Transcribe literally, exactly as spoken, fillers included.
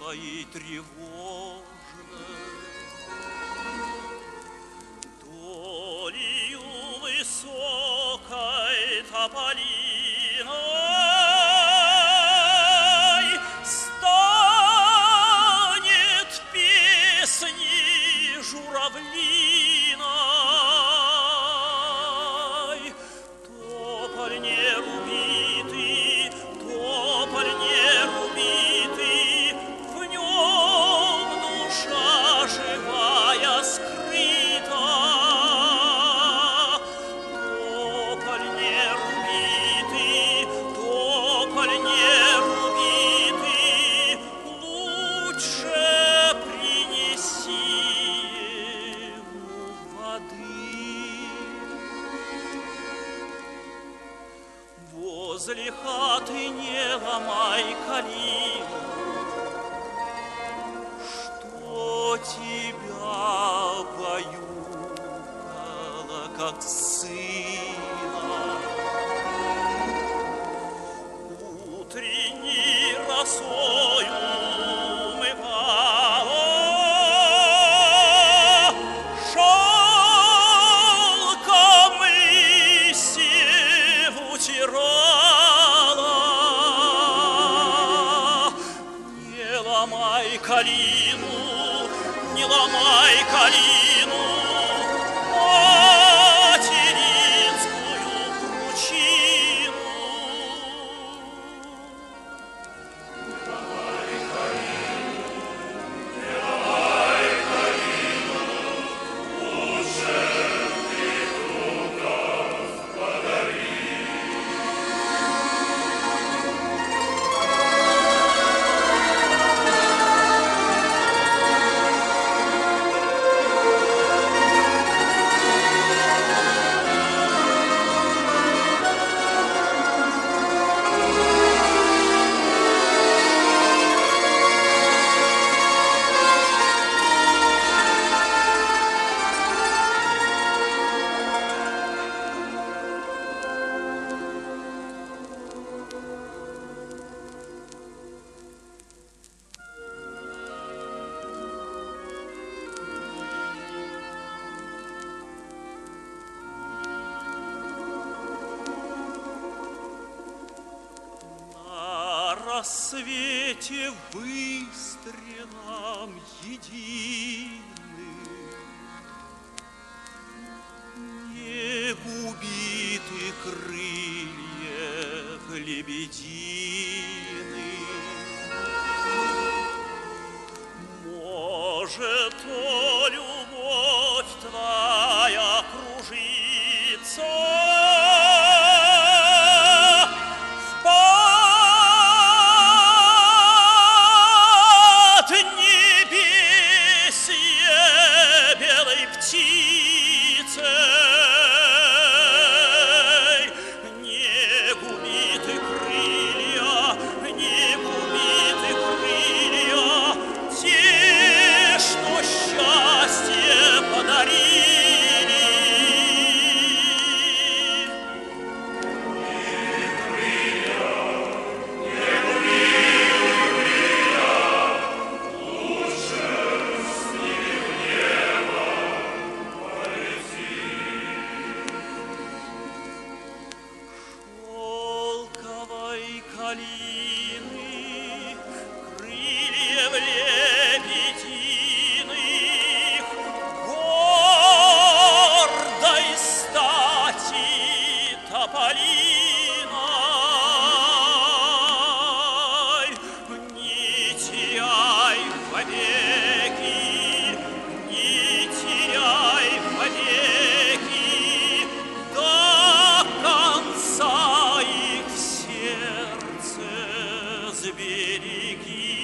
и тревожно. Долею высокой тополиной станет песни журавлиной. Тополь не рубитый, тополь не рубитый, в нем душа живая скрыта. Тополь не рубитый, тополь не рубитый, лучше принеси ему воды. Возле хаты не ломай калину, что тебя баюкало, как сына. Утренней росою умывала, шелком листьев утирала. Не ломай калину, не ломай калину, материнскую кручину. На свете выстрелом единым не губиты крыльев лебедины. Может, то любовь твоя кружится калины, крыльев лебединых, гордой стати тополиной. Не теряй вовеки, не теряй вовеки, до конца их сердце сбереги.